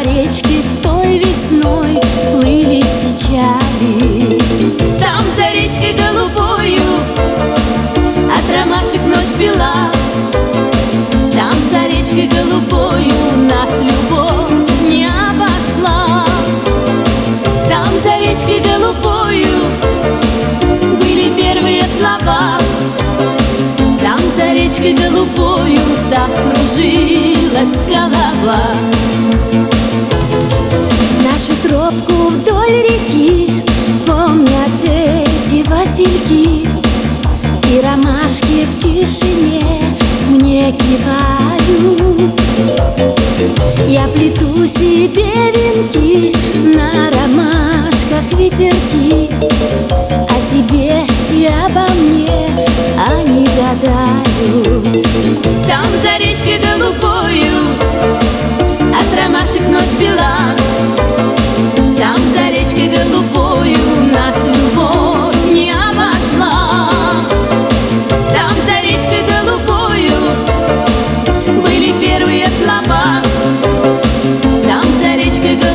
речке той весной плыли печали. Там за речкой голубою от ромашек ночь бела. Там за речкой голубою нас любовь не обошла. Там за речкой голубою были первые слова. Там за речкой голубою так кружилась голова. Нашу тропку вдоль реки помнят эти васильки, и ромашки в тишине мне кивают. Я плету себе венки, на ромашках ветерки, о тебе и обо мне они гадают. Там за речкой голубою от ромашек ночь бела. Там за речкой голубою нас любовь не обошла. Там за речкой голубою были первые слова. Там за речкой